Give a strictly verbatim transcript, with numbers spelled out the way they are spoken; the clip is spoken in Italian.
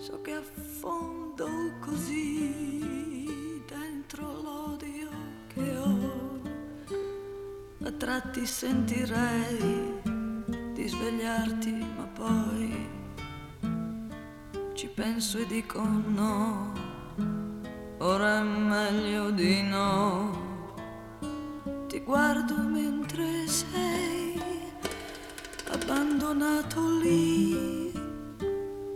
So che affondo così dentro l'odio che ho. A tratti sentirei di svegliarti, ma poi ci penso e dico no, ora è meglio di no. Ti guardo mentre sei abbandonato lì